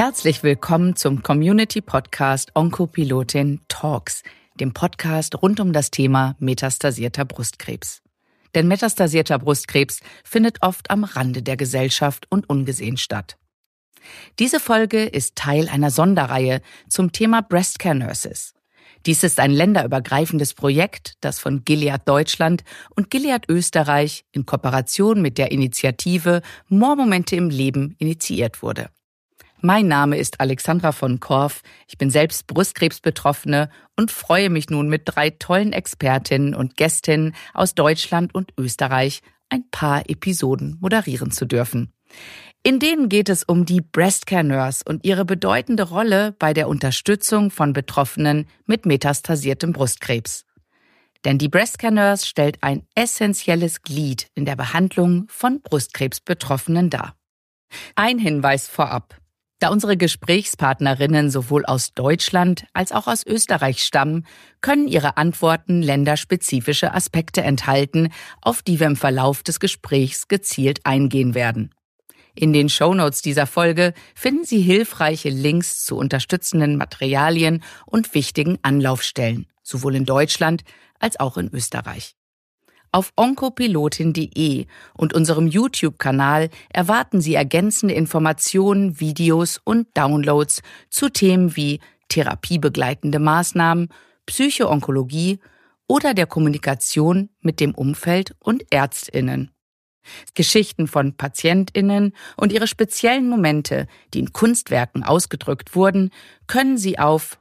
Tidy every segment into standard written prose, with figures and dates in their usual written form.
Herzlich willkommen zum Community-Podcast Onkopilotin Talks, dem Podcast rund um das Thema metastasierter Brustkrebs. Denn metastasierter Brustkrebs findet oft am Rande der Gesellschaft und ungesehen statt. Diese Folge ist Teil einer Sonderreihe zum Thema Breast Care Nurses. Dies ist ein länderübergreifendes Projekt, das von Gilead Deutschland und Gilead Österreich in Kooperation mit der Initiative More Momente im Leben initiiert wurde. Mein Name ist Alexandra von Korff, ich bin selbst Brustkrebsbetroffene und freue mich nun mit 3 tollen Expertinnen und Gästinnen aus Deutschland und Österreich ein paar Episoden moderieren zu dürfen. In denen geht es um die Breast Care Nurse und ihre bedeutende Rolle bei der Unterstützung von Betroffenen mit metastasiertem Brustkrebs. Denn die Breast Care Nurse stellt ein essentielles Glied in der Behandlung von Brustkrebsbetroffenen dar. Ein Hinweis vorab. Da unsere Gesprächspartnerinnen sowohl aus Deutschland als auch aus Österreich stammen, können ihre Antworten länderspezifische Aspekte enthalten, auf die wir im Verlauf des Gesprächs gezielt eingehen werden. In den Shownotes dieser Folge finden Sie hilfreiche Links zu unterstützenden Materialien und wichtigen Anlaufstellen, sowohl in Deutschland als auch in Österreich. Auf onkopilotin.de und unserem YouTube-Kanal erwarten Sie ergänzende Informationen, Videos und Downloads zu Themen wie therapiebegleitende Maßnahmen, Psychoonkologie oder der Kommunikation mit dem Umfeld und ÄrztInnen. Geschichten von PatientInnen und ihre speziellen Momente, die in Kunstwerken ausgedrückt wurden, können Sie auf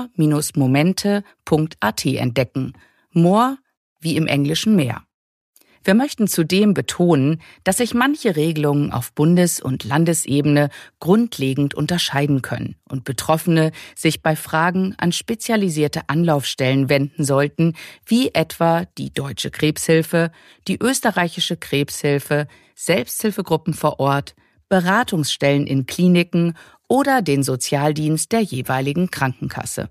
more-momente.at entdecken. More wie im Englischen Meer. Wir möchten zudem betonen, dass sich manche Regelungen auf Bundes- und Landesebene grundlegend unterscheiden können und Betroffene sich bei Fragen an spezialisierte Anlaufstellen wenden sollten, wie etwa die Deutsche Krebshilfe, die Österreichische Krebshilfe, Selbsthilfegruppen vor Ort, Beratungsstellen in Kliniken oder den Sozialdienst der jeweiligen Krankenkasse.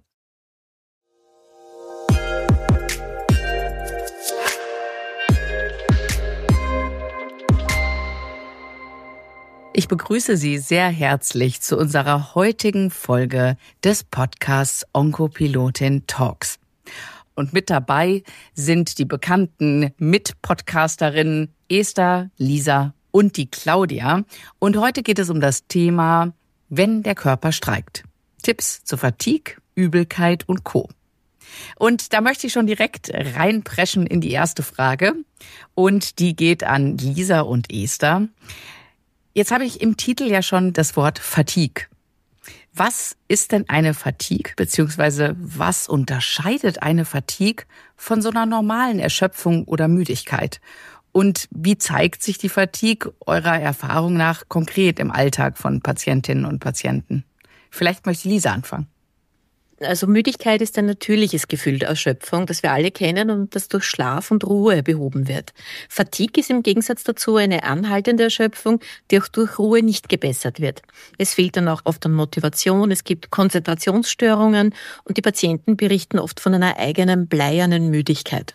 Ich begrüße Sie sehr herzlich zu unserer heutigen Folge des Podcasts Onkopilotin Talks. Und mit dabei sind die bekannten Mitpodcasterinnen Esther, Lisa und die Claudia. Und heute geht es um das Thema, wenn der Körper streikt. Tipps zu Fatigue, Übelkeit und Co. Und da möchte ich schon direkt reinpreschen in die erste Frage. Und die geht an Lisa und Esther. Jetzt habe ich im Titel ja schon das Wort Fatigue. Was ist denn eine Fatigue, beziehungsweise was unterscheidet eine Fatigue von so einer normalen Erschöpfung oder Müdigkeit? Und wie zeigt sich die Fatigue eurer Erfahrung nach konkret im Alltag von Patientinnen und Patienten? Vielleicht möchte Lisa anfangen. Also Müdigkeit ist ein natürliches Gefühl der Erschöpfung, das wir alle kennen und das durch Schlaf und Ruhe behoben wird. Fatigue ist im Gegensatz dazu eine anhaltende Erschöpfung, die auch durch Ruhe nicht gebessert wird. Es fehlt dann auch oft an Motivation, es gibt Konzentrationsstörungen und die Patienten berichten oft von einer eigenen bleiernen Müdigkeit.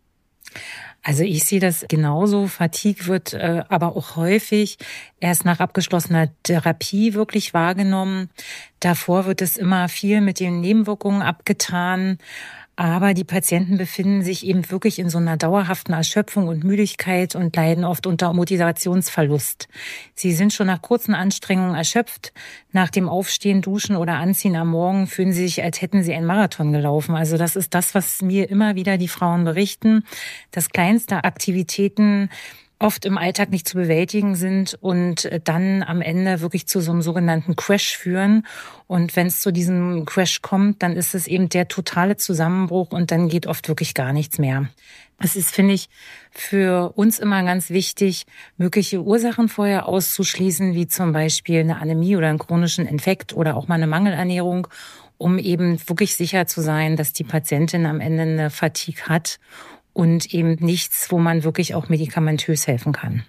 Also ich sehe das genauso. Fatigue wird aber auch häufig erst nach abgeschlossener Therapie wirklich wahrgenommen. Davor wird es immer viel mit den Nebenwirkungen abgetan. Aber die Patienten befinden sich eben wirklich in so einer dauerhaften Erschöpfung und Müdigkeit und leiden oft unter Motivationsverlust. Sie sind schon nach kurzen Anstrengungen erschöpft. Nach dem Aufstehen, Duschen oder Anziehen am Morgen fühlen sie sich, als hätten sie einen Marathon gelaufen. Also das ist das, was mir immer wieder die Frauen berichten, dass kleinste Aktivitäten oft im Alltag nicht zu bewältigen sind und dann am Ende wirklich zu so einem sogenannten Crash führen. Und wenn es zu diesem Crash kommt, dann ist es eben der totale Zusammenbruch und dann geht oft wirklich gar nichts mehr. Es ist, finde ich, für uns immer ganz wichtig, mögliche Ursachen vorher auszuschließen, wie zum Beispiel eine Anämie oder einen chronischen Infekt oder auch mal eine Mangelernährung, um eben wirklich sicher zu sein, dass die Patientin am Ende eine Fatigue hat und eben nichts, wo man wirklich auch medikamentös helfen kann.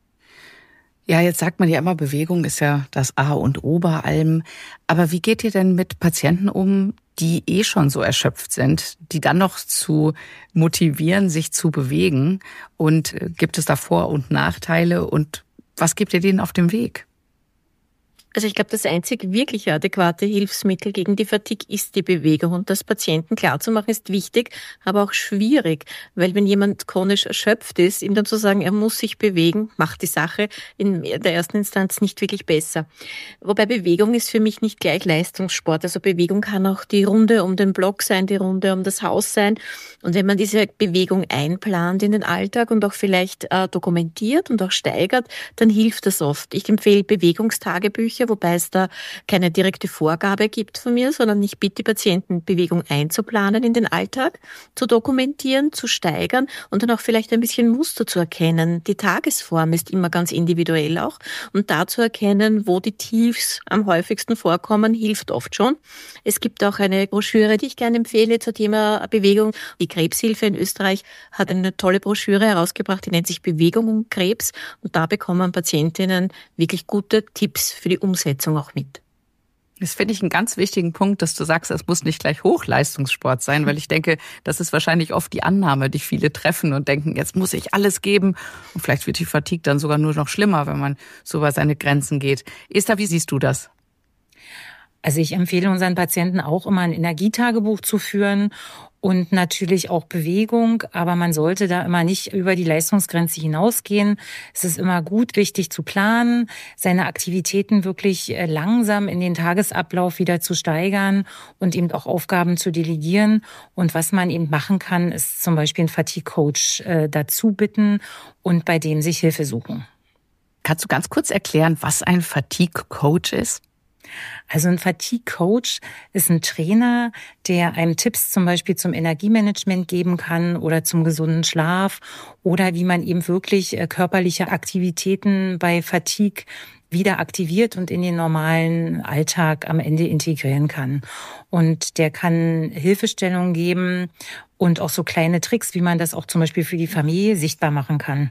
Ja, jetzt sagt man ja immer, Bewegung ist ja das A und O bei allem. Aber wie geht ihr denn mit Patienten um, die schon so erschöpft sind, die dann noch zu motivieren, sich zu bewegen? Und gibt es da Vor- und Nachteile? Und was gebt ihr denen auf dem Weg? Also ich glaube, das einzig wirklich adäquate Hilfsmittel gegen die Fatigue ist die Bewegung. Und das Patienten klarzumachen ist wichtig, aber auch schwierig. Weil wenn jemand chronisch erschöpft ist, ihm dann zu sagen, er muss sich bewegen, macht die Sache in der ersten Instanz nicht wirklich besser. Wobei Bewegung ist für mich nicht gleich Leistungssport. Also Bewegung kann auch die Runde um den Block sein, die Runde um das Haus sein. Und wenn man diese Bewegung einplant in den Alltag und auch vielleicht dokumentiert und auch steigert, dann hilft das oft. Ich empfehle Bewegungstagebücher, wobei es da keine direkte Vorgabe gibt von mir, sondern ich bitte die Patienten, Bewegung einzuplanen in den Alltag, zu dokumentieren, zu steigern und dann auch vielleicht ein bisschen Muster zu erkennen. Die Tagesform ist immer ganz individuell auch und da zu erkennen, wo die Tiefs am häufigsten vorkommen, hilft oft schon. Es gibt auch eine Broschüre, die ich gerne empfehle zum Thema Bewegung. Die Krebshilfe in Österreich hat eine tolle Broschüre herausgebracht, die nennt sich Bewegung und Krebs und da bekommen Patientinnen wirklich gute Tipps für die Umsetzung auch mit. Das finde ich einen ganz wichtigen Punkt, dass du sagst, es muss nicht gleich Hochleistungssport sein, weil ich denke, das ist wahrscheinlich oft die Annahme, die viele treffen und denken, jetzt muss ich alles geben. Und vielleicht wird die Fatigue dann sogar nur noch schlimmer, wenn man so über seine Grenzen geht. Esther, wie siehst du das? Also ich empfehle unseren Patienten auch immer ein Energietagebuch zu führen und natürlich auch Bewegung, aber man sollte da immer nicht über die Leistungsgrenze hinausgehen. Es ist immer gut, wichtig zu planen, seine Aktivitäten wirklich langsam in den Tagesablauf wieder zu steigern und eben auch Aufgaben zu delegieren. Und was man eben machen kann, ist zum Beispiel einen Fatigue-Coach dazu bitten und bei dem sich Hilfe suchen. Kannst du ganz kurz erklären, was ein Fatigue-Coach ist? Also ein Fatigue-Coach ist ein Trainer, der einem Tipps zum Beispiel zum Energiemanagement geben kann oder zum gesunden Schlaf oder wie man eben wirklich körperliche Aktivitäten bei Fatigue wieder aktiviert und in den normalen Alltag am Ende integrieren kann. Und der kann Hilfestellungen geben und auch so kleine Tricks, wie man das auch zum Beispiel für die Familie sichtbar machen kann.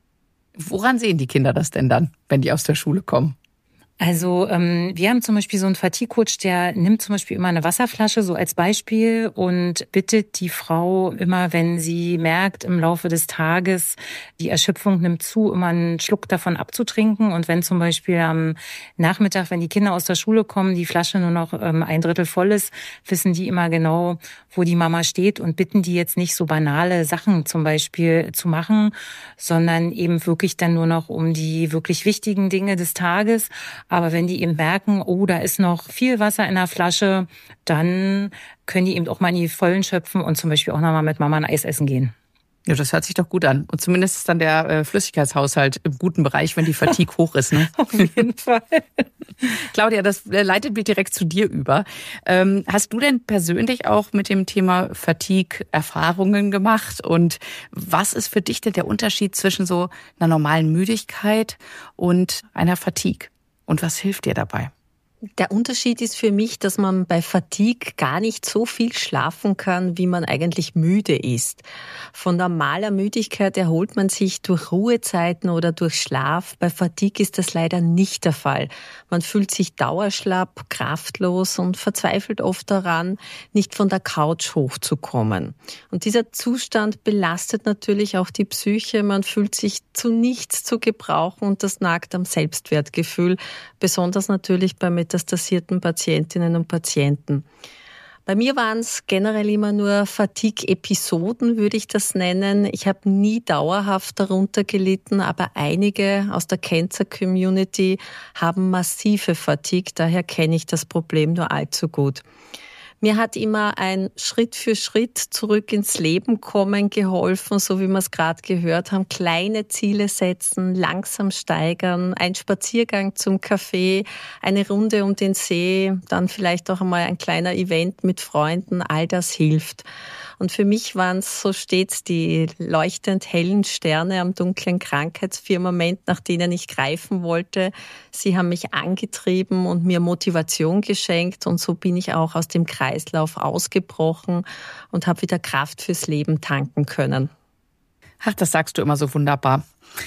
Woran sehen die Kinder das denn dann, wenn die aus der Schule kommen? Also wir haben zum Beispiel so einen Fatigue-Coach, der nimmt zum Beispiel immer eine Wasserflasche so als Beispiel und bittet die Frau immer, wenn sie merkt im Laufe des Tages, die Erschöpfung nimmt zu, immer einen Schluck davon abzutrinken. Und wenn zum Beispiel am Nachmittag, wenn die Kinder aus der Schule kommen, die Flasche nur noch 1/3 voll ist, wissen die immer genau, wo die Mama steht und bitten die jetzt nicht so banale Sachen zum Beispiel zu machen, sondern eben wirklich dann nur noch um die wirklich wichtigen Dinge des Tages. Aber wenn die eben merken, oh, da ist noch viel Wasser in der Flasche, dann können die eben auch mal in die Vollen schöpfen und zum Beispiel auch nochmal mit Mama ein Eis essen gehen. Ja, das hört sich doch gut an. Und zumindest ist dann der Flüssigkeitshaushalt im guten Bereich, wenn die Fatigue hoch ist. Ne? Auf jeden Fall. Claudia, das leitet mich direkt zu dir über. Hast du denn persönlich auch mit dem Thema Fatigue Erfahrungen gemacht? Und was ist für dich denn der Unterschied zwischen so einer normalen Müdigkeit und einer Fatigue? Und was hilft dir dabei? Der Unterschied ist für mich, dass man bei Fatigue gar nicht so viel schlafen kann, wie man eigentlich müde ist. Von normaler Müdigkeit erholt man sich durch Ruhezeiten oder durch Schlaf. Bei Fatigue ist das leider nicht der Fall. Man fühlt sich dauerschlapp, kraftlos und verzweifelt oft daran, nicht von der Couch hochzukommen. Und dieser Zustand belastet natürlich auch die Psyche. Man fühlt sich zu nichts zu gebrauchen und das nagt am Selbstwertgefühl, besonders natürlich bei metastasierten Patientinnen und Patienten. Bei mir waren es generell immer nur Fatigue-Episoden, würde ich das nennen. Ich habe nie dauerhaft darunter gelitten, aber einige aus der Cancer-Community haben massive Fatigue, daher kenne ich das Problem nur allzu gut. Mir hat immer ein Schritt für Schritt zurück ins Leben kommen geholfen, so wie wir es gerade gehört haben. Kleine Ziele setzen, langsam steigern, ein Spaziergang zum Café, eine Runde um den See, dann vielleicht auch einmal ein kleiner Event mit Freunden. All das hilft. Und für mich waren es so stets die leuchtend hellen Sterne am dunklen Krankheitsfirmament, nach denen ich greifen wollte. Sie haben mich angetrieben und mir Motivation geschenkt. Und so bin ich auch aus dem Kreislauf ausgebrochen und habe wieder Kraft fürs Leben tanken können. Ach, das sagst du immer so wunderbar.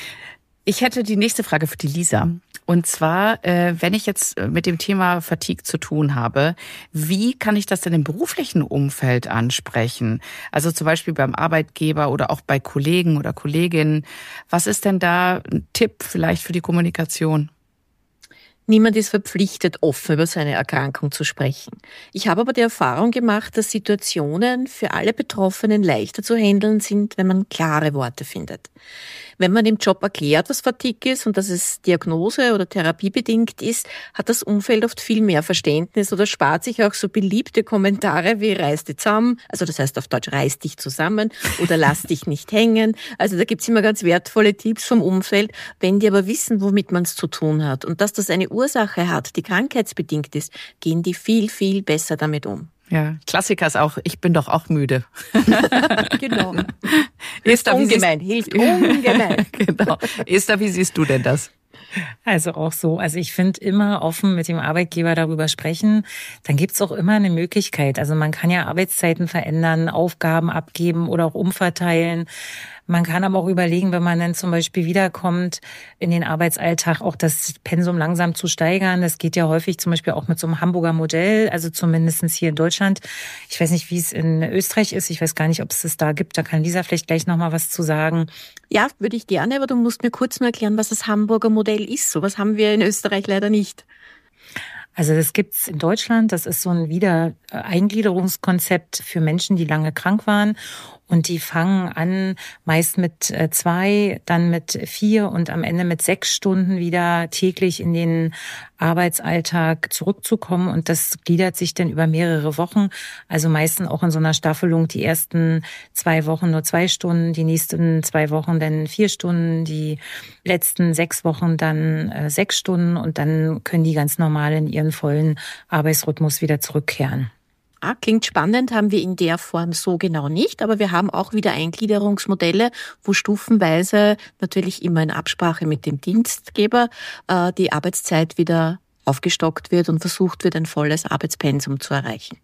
Ich hätte die nächste Frage für die Lisa. Und zwar, wenn ich jetzt mit dem Thema Fatigue zu tun habe, wie kann ich das denn im beruflichen Umfeld ansprechen? Also zum Beispiel beim Arbeitgeber oder auch bei Kollegen oder Kolleginnen. Was ist denn da ein Tipp vielleicht für die Kommunikation? Niemand ist verpflichtet, offen über seine Erkrankung zu sprechen. Ich habe aber die Erfahrung gemacht, dass Situationen für alle Betroffenen leichter zu handeln sind, wenn man klare Worte findet. Wenn man im Job erklärt, was Fatigue ist und dass es Diagnose- oder therapiebedingt ist, hat das Umfeld oft viel mehr Verständnis oder spart sich auch so beliebte Kommentare wie reiß dich zusammen, also das heißt auf Deutsch reiß dich zusammen oder lass dich nicht hängen. Also da gibt's immer ganz wertvolle Tipps vom Umfeld, wenn die aber wissen, womit man es zu tun hat und dass das eine Ursache hat, die krankheitsbedingt ist, gehen die viel, viel besser damit um. Ja, Klassiker ist auch, ich bin doch auch müde. Genau. Esther, hilft ungemein. Genau. Esther, wie siehst du denn das? Also auch so. Also ich finde immer offen mit dem Arbeitgeber darüber sprechen. Dann gibt's auch immer eine Möglichkeit. Also man kann ja Arbeitszeiten verändern, Aufgaben abgeben oder auch umverteilen. Man kann aber auch überlegen, wenn man dann zum Beispiel wiederkommt in den Arbeitsalltag, auch das Pensum langsam zu steigern. Das geht ja häufig zum Beispiel auch mit so einem Hamburger Modell, also zumindest hier in Deutschland. Ich weiß nicht, wie es in Österreich ist. Ich weiß gar nicht, ob es das da gibt. Da kann Lisa vielleicht gleich nochmal was zu sagen. Ja, würde ich gerne, aber du musst mir kurz mal erklären, was das Hamburger Modell ist. Sowas haben wir in Österreich leider nicht. Also das gibt's in Deutschland. Das ist so ein Wiedereingliederungskonzept für Menschen, die lange krank waren. Und die fangen an, meist mit 2, dann mit 4 und am Ende mit 6 Stunden wieder täglich in den Arbeitsalltag zurückzukommen. Und das gliedert sich dann über mehrere Wochen. Also meistens auch in so einer Staffelung die ersten 2 Wochen nur 2 Stunden, die nächsten 2 Wochen dann 4 Stunden, die letzten 6 Wochen dann 6 Stunden und dann können die ganz normal in ihren vollen Arbeitsrhythmus wieder zurückkehren. Klingt spannend, haben wir in der Form so genau nicht, aber wir haben auch wieder Eingliederungsmodelle, wo stufenweise natürlich immer in Absprache mit dem Dienstgeber die Arbeitszeit wieder aufgestockt wird und versucht wird, ein volles Arbeitspensum zu erreichen.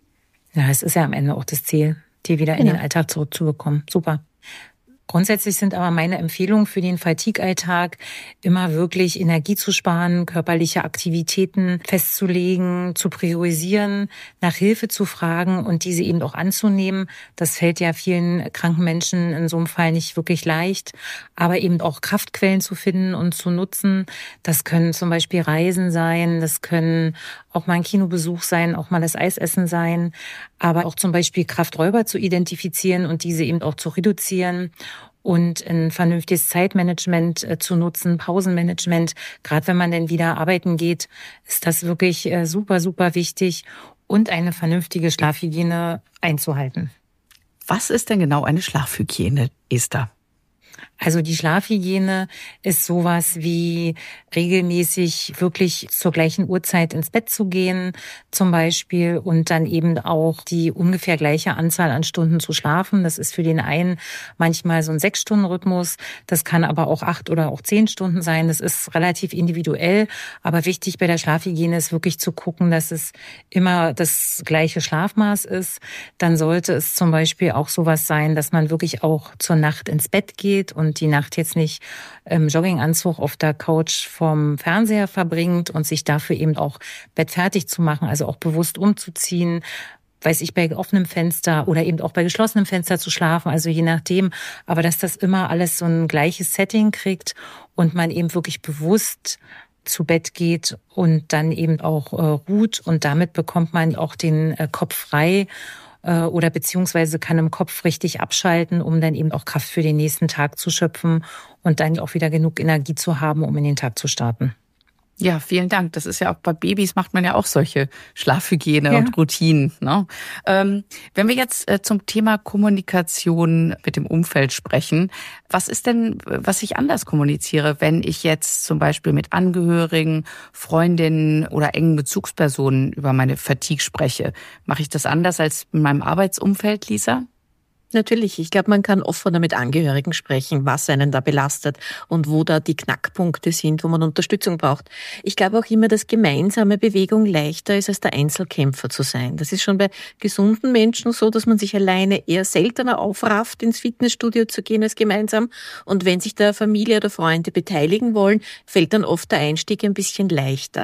Ja, es ist ja am Ende auch das Ziel, die wieder in den Alltag zurückzubekommen. Super. Grundsätzlich sind aber meine Empfehlungen für den Fatigue-Alltag immer wirklich Energie zu sparen, körperliche Aktivitäten festzulegen, zu priorisieren, nach Hilfe zu fragen und diese eben auch anzunehmen. Das fällt ja vielen kranken Menschen in so einem Fall nicht wirklich leicht, aber eben auch Kraftquellen zu finden und zu nutzen. Das können zum Beispiel Reisen sein, das können auch mal ein Kinobesuch sein, auch mal das Eisessen sein, aber auch zum Beispiel Krafträuber zu identifizieren und diese eben auch zu reduzieren und ein vernünftiges Zeitmanagement zu nutzen, Pausenmanagement. Gerade wenn man dann wieder arbeiten geht, ist das wirklich super, super wichtig und eine vernünftige Schlafhygiene einzuhalten. Was ist denn genau eine Schlafhygiene, Esther? Also die Schlafhygiene ist sowas wie regelmäßig wirklich zur gleichen Uhrzeit ins Bett zu gehen zum Beispiel und dann eben auch die ungefähr gleiche Anzahl an Stunden zu schlafen. Das ist für den einen manchmal so ein 6-Stunden-Rhythmus. Das kann aber auch 8 oder auch 10 Stunden sein. Das ist relativ individuell. Aber wichtig bei der Schlafhygiene ist wirklich zu gucken, dass es immer das gleiche Schlafmaß ist. Dann sollte es zum Beispiel auch sowas sein, dass man wirklich auch zur Nacht ins Bett geht und die Nacht jetzt nicht im Jogginganzug auf der Couch vorm Fernseher verbringt und sich dafür eben auch bettfertig zu machen, also auch bewusst umzuziehen, weiß ich, bei offenem Fenster oder eben auch bei geschlossenem Fenster zu schlafen, also je nachdem, aber dass das immer alles so ein gleiches Setting kriegt und man eben wirklich bewusst zu Bett geht und dann eben auch ruht und damit bekommt man auch den Kopf frei oder beziehungsweise kann im Kopf richtig abschalten, um dann eben auch Kraft für den nächsten Tag zu schöpfen und dann auch wieder genug Energie zu haben, um in den Tag zu starten. Ja, vielen Dank. Das ist ja auch bei Babys macht man ja auch solche Schlafhygiene und Routinen. Ne? Wenn wir jetzt zum Thema Kommunikation mit dem Umfeld sprechen, was ist denn, was ich anders kommuniziere, wenn ich jetzt zum Beispiel mit Angehörigen, Freundinnen oder engen Bezugspersonen über meine Fatigue spreche? Mache ich das anders als in meinem Arbeitsumfeld, Lisa? Natürlich, ich glaube, man kann offener mit Angehörigen sprechen, was einen da belastet und wo da die Knackpunkte sind, wo man Unterstützung braucht. Ich glaube auch immer, dass gemeinsame Bewegung leichter ist, als der Einzelkämpfer zu sein. Das ist schon bei gesunden Menschen so, dass man sich alleine eher seltener aufrafft, ins Fitnessstudio zu gehen als gemeinsam. Und wenn sich da Familie oder Freunde beteiligen wollen, fällt dann oft der Einstieg ein bisschen leichter.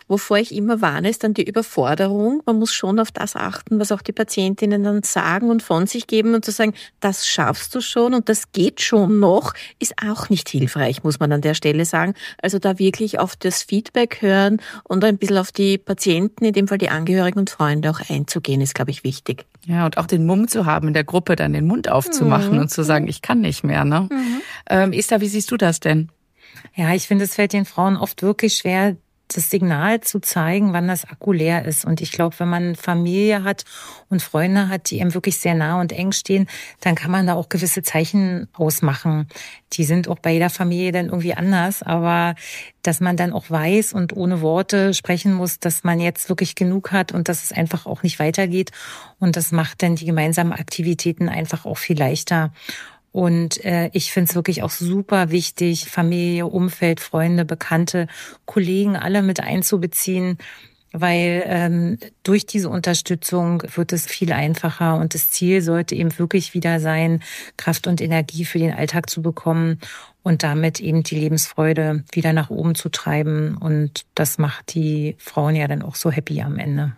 Wovor ich immer warne, ist dann die Überforderung. Man muss schon auf das achten, was auch die Patientinnen dann sagen und von sich geben und zu sagen, das schaffst du schon und das geht schon noch, ist auch nicht hilfreich, muss man an der Stelle sagen. Also da wirklich auf das Feedback hören und ein bisschen auf die Patienten, in dem Fall die Angehörigen und Freunde auch einzugehen, ist, glaube ich, wichtig. Ja, und auch den Mumm zu haben, in der Gruppe dann den Mund aufzumachen und zu sagen, ich kann nicht mehr. Ne? Esther, wie siehst du das denn? Ja, ich finde, es fällt den Frauen oft wirklich schwer, das Signal zu zeigen, wann das Akku leer ist. Und ich glaube, wenn man Familie hat und Freunde hat, die einem wirklich sehr nah und eng stehen, dann kann man da auch gewisse Zeichen ausmachen. Die sind auch bei jeder Familie dann irgendwie anders. Aber dass man dann auch weiß und ohne Worte sprechen muss, dass man jetzt wirklich genug hat und dass es einfach auch nicht weitergeht. Und das macht dann die gemeinsamen Aktivitäten einfach auch viel leichter. Und ich finde es wirklich auch super wichtig, Familie, Umfeld, Freunde, Bekannte, Kollegen alle mit einzubeziehen, weil durch diese Unterstützung wird es viel einfacher und das Ziel sollte eben wirklich wieder sein, Kraft und Energie für den Alltag zu bekommen und damit eben die Lebensfreude wieder nach oben zu treiben. Und das macht die Frauen ja dann auch so happy am Ende.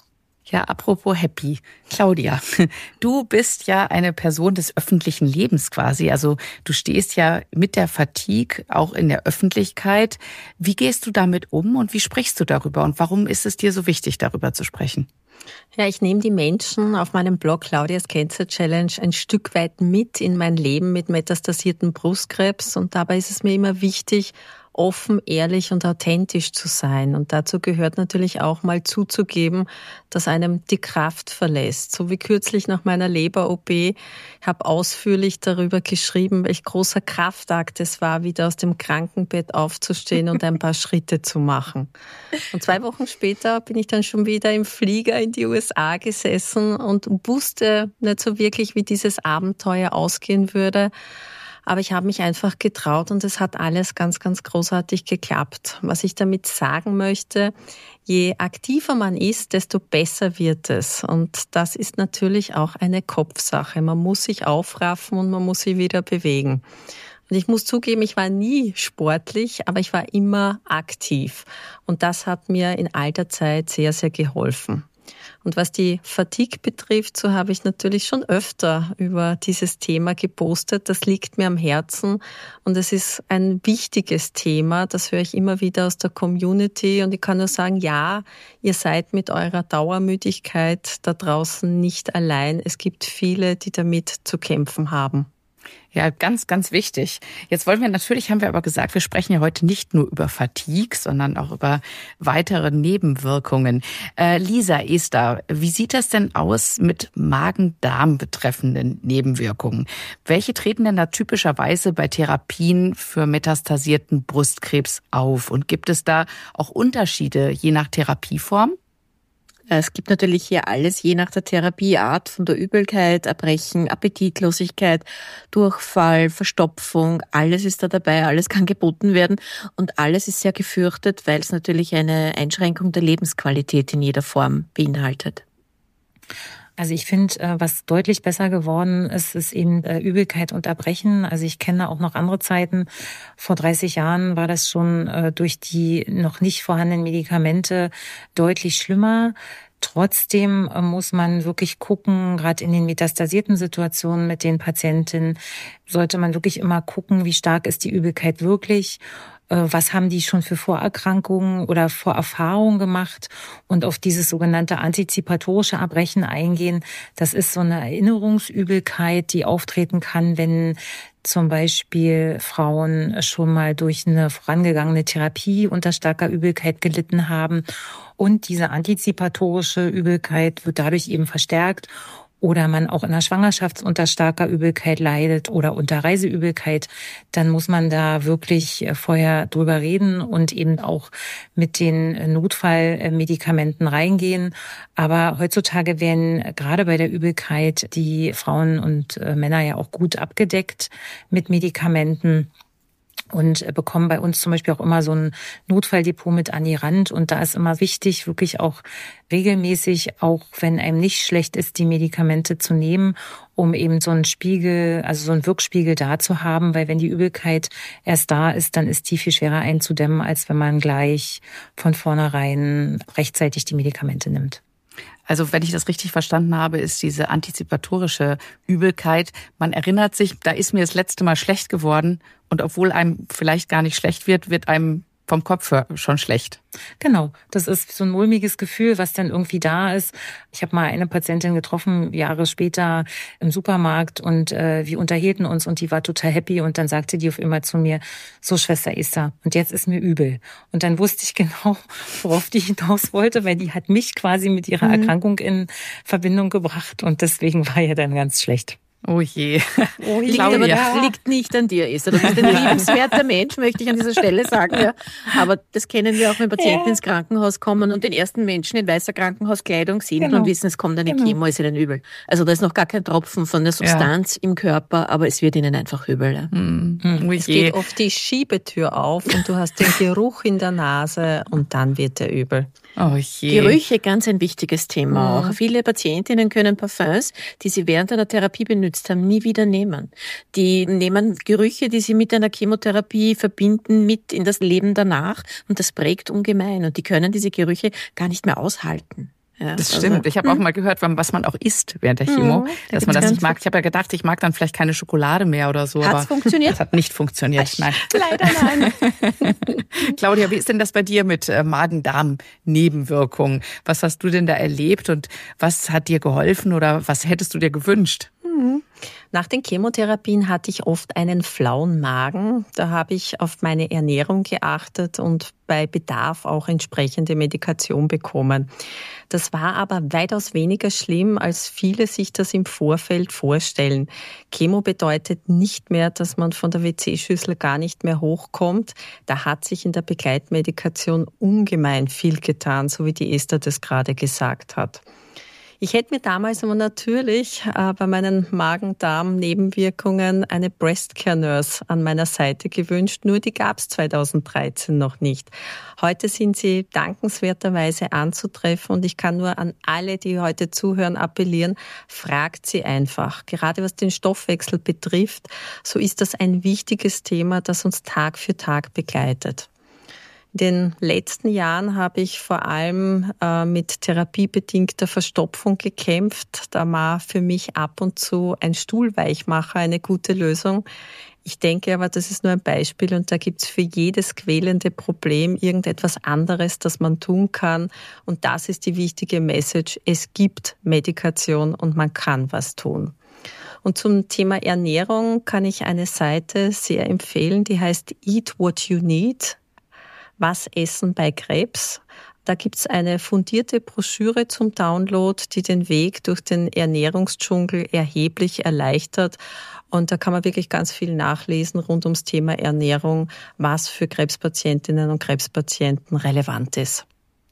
Ja, apropos happy. Claudia, du bist ja eine Person des öffentlichen Lebens quasi. Also du stehst ja mit der Fatigue auch in der Öffentlichkeit. Wie gehst du damit um und wie sprichst du darüber? Und warum ist es dir so wichtig, darüber zu sprechen? Ja, ich nehme die Menschen auf meinem Blog Claudias Cancer Challenge ein Stück weit mit in mein Leben mit metastasiertem Brustkrebs. Und dabei ist es mir immer wichtig, offen, ehrlich und authentisch zu sein. Und dazu gehört natürlich auch mal zuzugeben, dass einem die Kraft verlässt. So wie kürzlich nach meiner Leber-OP. Ich habe ausführlich darüber geschrieben, welch großer Kraftakt es war, wieder aus dem Krankenbett aufzustehen und ein paar Schritte zu machen. Und 2 Wochen später bin ich dann schon wieder im Flieger in die USA gesessen und wusste nicht so wirklich, wie dieses Abenteuer ausgehen würde. Aber ich habe mich einfach getraut und es hat alles ganz, ganz großartig geklappt. Was ich damit sagen möchte, je aktiver man ist, desto besser wird es. Und das ist natürlich auch eine Kopfsache. Man muss sich aufraffen und man muss sich wieder bewegen. Und ich muss zugeben, ich war nie sportlich, aber ich war immer aktiv. Und das hat mir in all der Zeit sehr, sehr geholfen. Und was die Fatigue betrifft, so habe ich natürlich schon öfter über dieses Thema gepostet. Das liegt mir am Herzen und es ist ein wichtiges Thema. Das höre ich immer wieder aus der Community und ich kann nur sagen, ja, ihr seid mit eurer Dauermüdigkeit da draußen nicht allein. Es gibt viele, die damit zu kämpfen haben. Ja, ganz, ganz wichtig. Jetzt haben wir aber gesagt, wir sprechen ja heute nicht nur über Fatigue, sondern auch über weitere Nebenwirkungen. Lisa, Esther, wie sieht das denn aus mit Magen-Darm betreffenden Nebenwirkungen? Welche treten denn da typischerweise bei Therapien für metastasierten Brustkrebs auf? Und gibt es da auch Unterschiede je nach Therapieform? Es gibt natürlich hier alles, je nach der Therapieart, von der Übelkeit, Erbrechen, Appetitlosigkeit, Durchfall, Verstopfung, alles ist da dabei, alles kann geboten werden und alles ist sehr gefürchtet, weil es natürlich eine Einschränkung der Lebensqualität in jeder Form beinhaltet. Also ich finde, was deutlich besser geworden ist, ist eben Übelkeit und Erbrechen. Also ich kenne auch noch andere Zeiten. Vor 30 Jahren war das schon durch die noch nicht vorhandenen Medikamente deutlich schlimmer. Trotzdem muss man wirklich gucken, gerade in den metastasierten Situationen mit den Patientinnen, sollte man wirklich immer gucken, wie stark ist die Übelkeit wirklich. Was haben die schon für Vorerkrankungen oder Vorerfahrungen gemacht und auf dieses sogenannte antizipatorische Erbrechen eingehen. Das ist so eine Erinnerungsübelkeit, die auftreten kann, wenn zum Beispiel Frauen schon mal durch eine vorangegangene Therapie unter starker Übelkeit gelitten haben. Und diese antizipatorische Übelkeit wird dadurch eben verstärkt. Oder man auch in der Schwangerschaft unter starker Übelkeit leidet oder unter Reiseübelkeit, dann muss man da wirklich vorher drüber reden und eben auch mit den Notfallmedikamenten reingehen. Aber heutzutage werden gerade bei der Übelkeit die Frauen und Männer ja auch gut abgedeckt mit Medikamenten. und bekommen bei uns zum Beispiel auch immer so ein Notfalldepot mit an die Rand. Und da ist immer wichtig, wirklich auch regelmäßig, auch wenn einem nicht schlecht ist, die Medikamente zu nehmen, um eben so einen Spiegel, also so einen Wirkspiegel da zu haben. Weil wenn die Übelkeit erst da ist, dann ist die viel schwerer einzudämmen, als wenn man gleich von vornherein rechtzeitig die Medikamente nimmt. Also wenn ich das richtig verstanden habe, ist diese antizipatorische Übelkeit, man erinnert sich, da ist mir das letzte Mal schlecht geworden und obwohl einem vielleicht gar nicht schlecht wird einem vom Kopf schon schlecht. Genau, das ist so ein mulmiges Gefühl, was dann irgendwie da ist. Ich habe mal eine Patientin getroffen, Jahre später im Supermarkt und wir unterhielten uns und die war total happy und dann sagte die auf einmal zu mir, so Schwester Esther, und jetzt ist mir übel. Und dann wusste ich genau, worauf die hinaus wollte, weil die hat mich quasi mit ihrer Erkrankung in Verbindung gebracht und deswegen war ja dann ganz schlecht. Oh je. Oh, liegt nicht an dir, Esther. Du bist ein liebenswerter Mensch, möchte ich an dieser Stelle sagen. Ja. Aber das kennen wir auch, wenn Patienten ins Krankenhaus kommen und den ersten Menschen in weißer Krankenhauskleidung sehen und wissen, es kommt eine Chemo, ist ihnen übel. Also da ist noch gar kein Tropfen von der Substanz im Körper, aber es wird ihnen einfach übel. Ja. Es geht oft die Schiebetür auf und du hast den Geruch in der Nase und dann wird er übel. Oh je. Gerüche, ganz ein wichtiges Thema auch. Viele Patientinnen können Parfums, die sie während einer Therapie benutzt haben, nie wieder nehmen. Die nehmen Gerüche, die sie mit einer Chemotherapie verbinden, mit in das Leben danach und das prägt ungemein und die können diese Gerüche gar nicht mehr aushalten. Ja, das stimmt. Also, ich habe auch mal gehört, was man auch isst während der Chemo, dass man das nicht mag. Ich habe ja gedacht, ich mag dann vielleicht keine Schokolade mehr oder so. Hat's funktioniert? Das hat nicht funktioniert. Nein. Leider nein. Claudia, wie ist denn das bei dir mit Magen-Darm-Nebenwirkungen? Was hast du denn da erlebt und was hat dir geholfen oder was hättest du dir gewünscht? Nach den Chemotherapien hatte ich oft einen flauen Magen. Da habe ich auf meine Ernährung geachtet und bei Bedarf auch entsprechende Medikation bekommen. Das war aber weitaus weniger schlimm, als viele sich das im Vorfeld vorstellen. Chemo bedeutet nicht mehr, dass man von der WC-Schüssel gar nicht mehr hochkommt. Da hat sich in der Begleitmedikation ungemein viel getan, so wie die Esther das gerade gesagt hat. Ich hätte mir damals aber natürlich bei meinen Magen-Darm-Nebenwirkungen eine Breast Care Nurse an meiner Seite gewünscht, nur die gab es 2013 noch nicht. Heute sind sie dankenswerterweise anzutreffen und ich kann nur an alle, die heute zuhören, appellieren, fragt sie einfach. Gerade was den Stoffwechsel betrifft, so ist das ein wichtiges Thema, das uns Tag für Tag begleitet. In den letzten Jahren habe ich vor allem mit therapiebedingter Verstopfung gekämpft. Da war für mich ab und zu ein Stuhlweichmacher eine gute Lösung. Ich denke aber, das ist nur ein Beispiel und da gibt es für jedes quälende Problem irgendetwas anderes, das man tun kann. Und das ist die wichtige Message. Es gibt Medikation und man kann was tun. Und zum Thema Ernährung kann ich eine Seite sehr empfehlen, die heißt Eat What You Need. Was essen bei Krebs? Da gibt's eine fundierte Broschüre zum Download, die den Weg durch den Ernährungsdschungel erheblich erleichtert. Und da kann man wirklich ganz viel nachlesen rund ums Thema Ernährung, was für Krebspatientinnen und Krebspatienten relevant ist.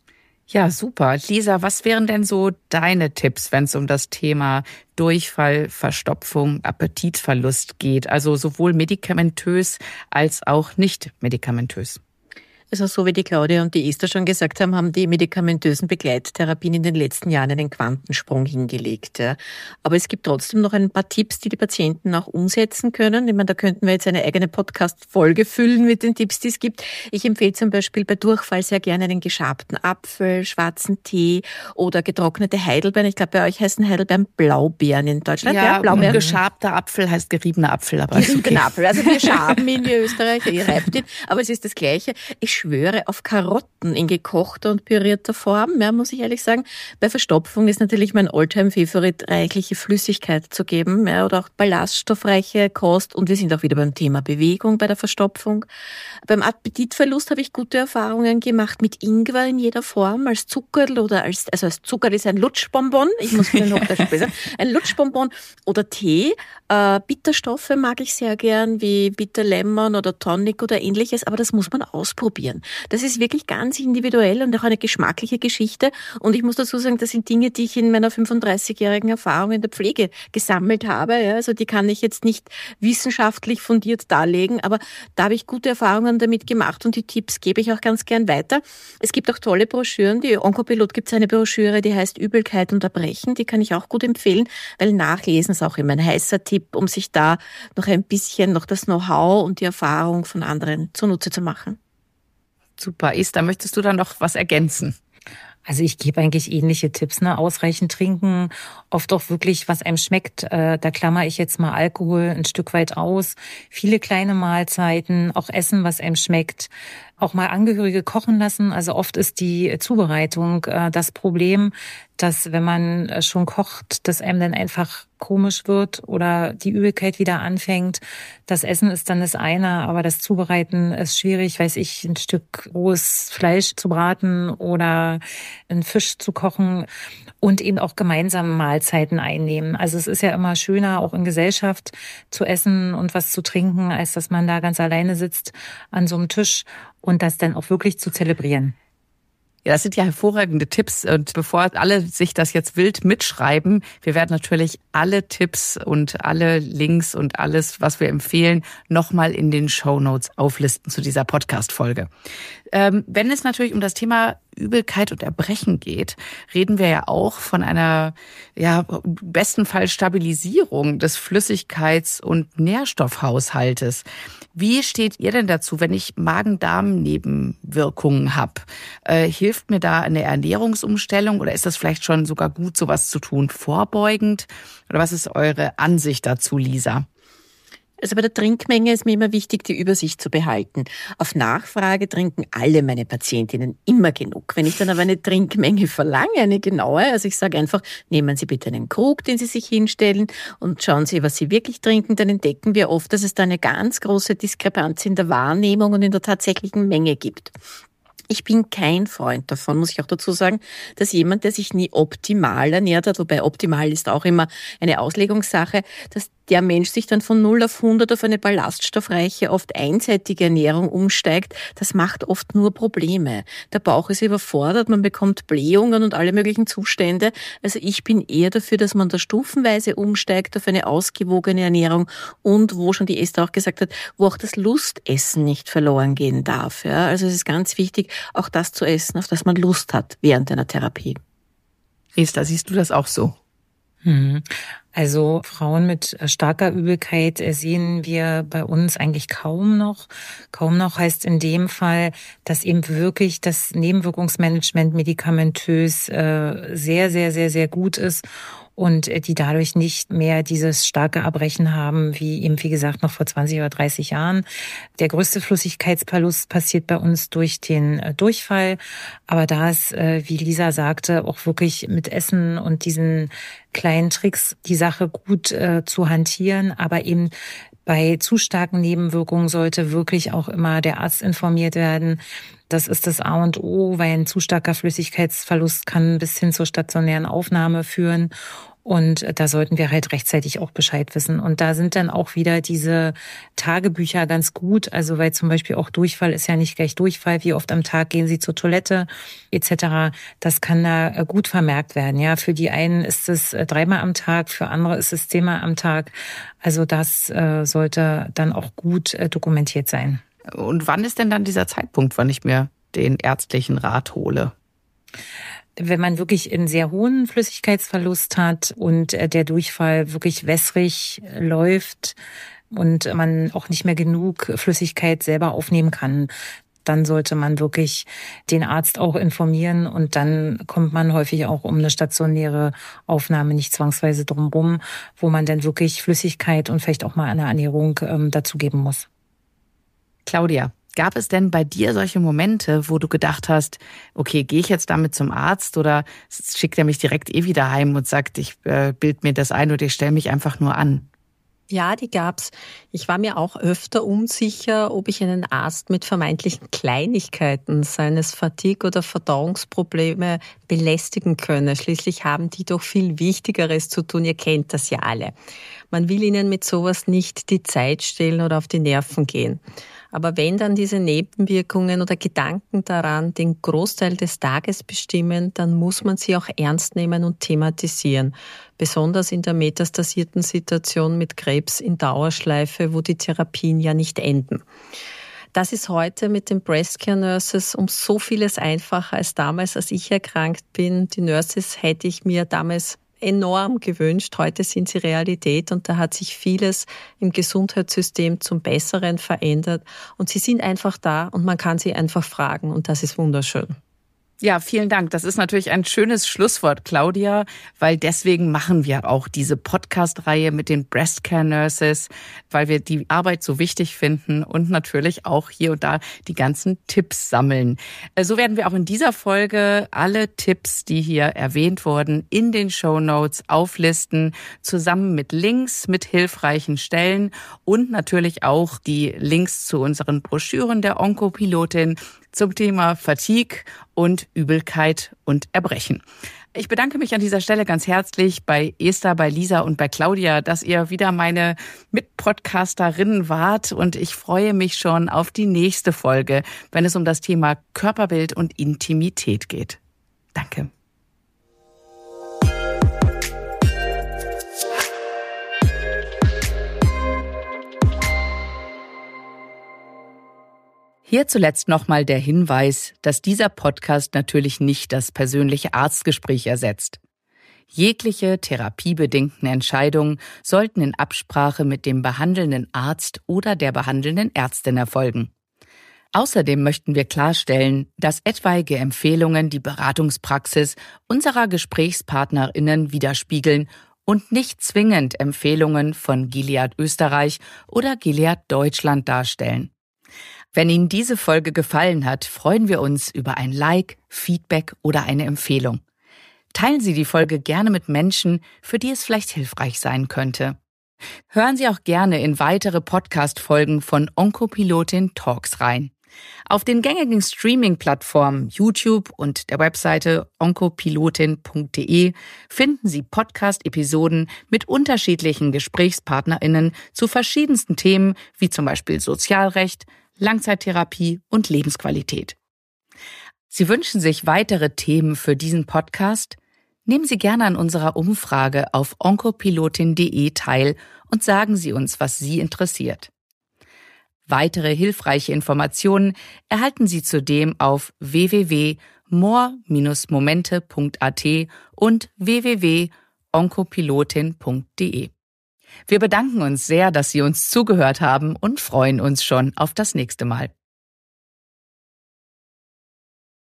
Ja, super. Lisa, was wären denn so deine Tipps, wenn es um das Thema Durchfall, Verstopfung, Appetitverlust geht? Also sowohl medikamentös als auch nicht medikamentös. Also so wie die Claudia und die Esther schon gesagt haben, haben die medikamentösen Begleittherapien in den letzten Jahren einen Quantensprung hingelegt. Ja. Aber es gibt trotzdem noch ein paar Tipps, die die Patienten auch umsetzen können. Ich meine, da könnten wir jetzt eine eigene Podcast-Folge füllen mit den Tipps, die es gibt. Ich empfehle zum Beispiel bei Durchfall sehr gerne einen geschabten Apfel, schwarzen Tee oder getrocknete Heidelbeeren. Ich glaube, bei euch heißen Heidelbeeren Blaubeeren in Deutschland. Ja, Blaubeeren. Geschabter Apfel heißt geriebener Apfel. Aber geriebener Apfel. Also wir schaben ihn, ihr Österreicher, ihr reibt ihn. Aber es ist das Gleiche. Ich schwöre auf Karotten in gekochter und pürierter Form, ja, muss ich ehrlich sagen. Bei Verstopfung ist natürlich mein Alltime-Favorit, reichliche Flüssigkeit zu geben, ja, oder auch ballaststoffreiche Kost. Und wir sind auch wieder beim Thema Bewegung bei der Verstopfung. Beim Appetitverlust habe ich gute Erfahrungen gemacht mit Ingwer in jeder Form, als Zuckerl oder als Zuckerl ist ein Lutschbonbon. Ich muss mir noch sagen. Ein Lutschbonbon oder Tee. Bitterstoffe mag ich sehr gern, wie Bitter Lemon oder Tonic oder ähnliches, aber das muss man ausprobieren. funktionieren. Das ist wirklich ganz individuell und auch eine geschmackliche Geschichte. Und ich muss dazu sagen, das sind Dinge, die ich in meiner 35-jährigen Erfahrung in der Pflege gesammelt habe. Ja, also die kann ich jetzt nicht wissenschaftlich fundiert darlegen, aber da habe ich gute Erfahrungen damit gemacht und die Tipps gebe ich auch ganz gern weiter. Es gibt auch tolle Broschüren. Die Oncopilot gibt es eine Broschüre, die heißt Übelkeit und Erbrechen. Die kann ich auch gut empfehlen, weil Nachlesen ist auch immer ein heißer Tipp, um sich da noch ein bisschen noch das Know-how und die Erfahrung von anderen zunutze zu machen. Super. Esther, möchtest du da noch was ergänzen? Also ich gebe eigentlich ähnliche Tipps, ne? Ausreichend trinken, oft auch wirklich, was einem schmeckt. Da klammere ich jetzt mal Alkohol ein Stück weit aus. Viele kleine Mahlzeiten, auch essen, was einem schmeckt. Auch mal Angehörige kochen lassen. Also oft ist die Zubereitung das Problem, dass wenn man schon kocht, dass einem dann einfach komisch wird oder die Übelkeit wieder anfängt. Das Essen ist dann das eine, aber das Zubereiten ist schwierig, weiß ich, ein Stück rohes Fleisch zu braten oder einen Fisch zu kochen und eben auch gemeinsam Mahlzeiten einnehmen. Also es ist ja immer schöner, auch in Gesellschaft zu essen und was zu trinken, als dass man da ganz alleine sitzt an so einem Tisch und das dann auch wirklich zu zelebrieren. Ja, das sind ja hervorragende Tipps. Und bevor alle sich das jetzt wild mitschreiben, wir werden natürlich alle Tipps und alle Links und alles, was wir empfehlen, nochmal in den Shownotes auflisten zu dieser Podcast-Folge. Wenn es natürlich um das Thema Übelkeit und Erbrechen geht, reden wir ja auch von einer, ja, besten Fall Stabilisierung des Flüssigkeits- und Nährstoffhaushaltes. Wie steht ihr denn dazu, wenn ich Magen-Darm-Nebenwirkungen habe? Hilft mir da eine Ernährungsumstellung oder ist das vielleicht schon sogar gut, sowas zu tun, vorbeugend? Oder was ist eure Ansicht dazu, Lisa? Also bei der Trinkmenge ist mir immer wichtig, die Übersicht zu behalten. Auf Nachfrage trinken alle meine Patientinnen immer genug. Wenn ich dann aber eine Trinkmenge verlange, eine genaue, also ich sage einfach, nehmen Sie bitte einen Krug, den Sie sich hinstellen und schauen Sie, was Sie wirklich trinken, dann entdecken wir oft, dass es da eine ganz große Diskrepanz in der Wahrnehmung und in der tatsächlichen Menge gibt. Ich bin kein Freund davon, muss ich auch dazu sagen, dass jemand, der sich nie optimal ernährt hat, wobei optimal ist auch immer eine Auslegungssache, dass der Mensch sich dann von 0 auf 100 auf eine ballaststoffreiche, oft einseitige Ernährung umsteigt. Das macht oft nur Probleme. Der Bauch ist überfordert, man bekommt Blähungen und alle möglichen Zustände. Also ich bin eher dafür, dass man da stufenweise umsteigt auf eine ausgewogene Ernährung und wo schon die Esther auch gesagt hat, wo auch das Lustessen nicht verloren gehen darf. Ja, also es ist ganz wichtig, auch das zu essen, auf das man Lust hat während einer Therapie. Esther, siehst du das auch so? Also Frauen mit starker Übelkeit sehen wir bei uns eigentlich kaum noch. Kaum noch heißt in dem Fall, dass eben wirklich das Nebenwirkungsmanagement medikamentös sehr, sehr, sehr, sehr gut ist und die dadurch nicht mehr dieses starke Erbrechen haben, wie eben, wie gesagt, noch vor 20 oder 30 Jahren. Der größte Flüssigkeitsverlust passiert bei uns durch den Durchfall. Aber da ist, wie Lisa sagte, auch wirklich mit Essen und diesen kleinen Tricks die Sache gut zu hantieren, aber eben bei zu starken Nebenwirkungen sollte wirklich auch immer der Arzt informiert werden. Das ist das A und O, weil ein zu starker Flüssigkeitsverlust kann bis hin zur stationären Aufnahme führen. Und da sollten wir halt rechtzeitig auch Bescheid wissen. Und da sind dann auch wieder diese Tagebücher ganz gut. Also weil zum Beispiel auch Durchfall ist ja nicht gleich Durchfall. Wie oft am Tag gehen Sie zur Toilette etc. Das kann da gut vermerkt werden. Ja, für die einen ist es 3-mal am Tag, für andere ist es 10-mal am Tag. Also das sollte dann auch gut dokumentiert sein. Und wann ist denn dann dieser Zeitpunkt, wann ich mir den ärztlichen Rat hole? Wenn man wirklich einen sehr hohen Flüssigkeitsverlust hat und der Durchfall wirklich wässrig läuft und man auch nicht mehr genug Flüssigkeit selber aufnehmen kann, dann sollte man wirklich den Arzt auch informieren und dann kommt man häufig auch um eine stationäre Aufnahme nicht zwangsweise drumherum, wo man dann wirklich Flüssigkeit und vielleicht auch mal eine Ernährung dazugeben muss. Claudia, gab es denn bei dir solche Momente, wo du gedacht hast, okay, gehe ich jetzt damit zum Arzt oder schickt er mich direkt wieder heim und sagt, ich bild mir das ein oder ich stelle mich einfach nur an? Ja, die gab's. Ich war mir auch öfter unsicher, ob ich einen Arzt mit vermeintlichen Kleinigkeiten, seien es Fatigue oder Verdauungsprobleme, belästigen könne. Schließlich haben die doch viel Wichtigeres zu tun. Ihr kennt das ja alle. Man will ihnen mit sowas nicht die Zeit stehlen oder auf die Nerven gehen. Aber wenn dann diese Nebenwirkungen oder Gedanken daran den Großteil des Tages bestimmen, dann muss man sie auch ernst nehmen und thematisieren. Besonders in der metastasierten Situation mit Krebs in Dauerschleife, wo die Therapien ja nicht enden. Das ist heute mit den Breast Care Nurses um so vieles einfacher als damals, als ich erkrankt bin. Die Nurses hätte ich mir damals enorm gewünscht. Heute sind sie Realität und da hat sich vieles im Gesundheitssystem zum Besseren verändert. Und sie sind einfach da und man kann sie einfach fragen und das ist wunderschön. Ja, vielen Dank. Das ist natürlich ein schönes Schlusswort, Claudia, weil deswegen machen wir auch diese Podcast-Reihe mit den Breast Care Nurses, weil wir die Arbeit so wichtig finden und natürlich auch hier und da die ganzen Tipps sammeln. So werden wir auch in dieser Folge alle Tipps, die hier erwähnt wurden, in den Shownotes auflisten, zusammen mit Links, mit hilfreichen Stellen und natürlich auch die Links zu unseren Broschüren der Onkopilotin zum Thema Fatigue und Übelkeit und Erbrechen. Ich bedanke mich an dieser Stelle ganz herzlich bei Esther, bei Lisa und bei Claudia, dass ihr wieder meine Mitpodcasterinnen wart und ich freue mich schon auf die nächste Folge, wenn es um das Thema Körperbild und Intimität geht. Danke. Hier zuletzt nochmal der Hinweis, dass dieser Podcast natürlich nicht das persönliche Arztgespräch ersetzt. Jegliche therapiebedingten Entscheidungen sollten in Absprache mit dem behandelnden Arzt oder der behandelnden Ärztin erfolgen. Außerdem möchten wir klarstellen, dass etwaige Empfehlungen die Beratungspraxis unserer GesprächspartnerInnen widerspiegeln und nicht zwingend Empfehlungen von Gilead Österreich oder Gilead Deutschland darstellen. Wenn Ihnen diese Folge gefallen hat, freuen wir uns über ein Like, Feedback oder eine Empfehlung. Teilen Sie die Folge gerne mit Menschen, für die es vielleicht hilfreich sein könnte. Hören Sie auch gerne in weitere Podcast-Folgen von Onkopilotin Talks rein. Auf den gängigen Streaming-Plattformen YouTube und der Webseite onkopilotin.de finden Sie Podcast-Episoden mit unterschiedlichen GesprächspartnerInnen zu verschiedensten Themen wie zum Beispiel Sozialrecht, Langzeittherapie und Lebensqualität. Sie wünschen sich weitere Themen für diesen Podcast? Nehmen Sie gerne an unserer Umfrage auf onkopilotin.de teil und sagen Sie uns, was Sie interessiert. Weitere hilfreiche Informationen erhalten Sie zudem auf www.more-momente.at und www.onkopilotin.de. Wir bedanken uns sehr, dass Sie uns zugehört haben und freuen uns schon auf das nächste Mal.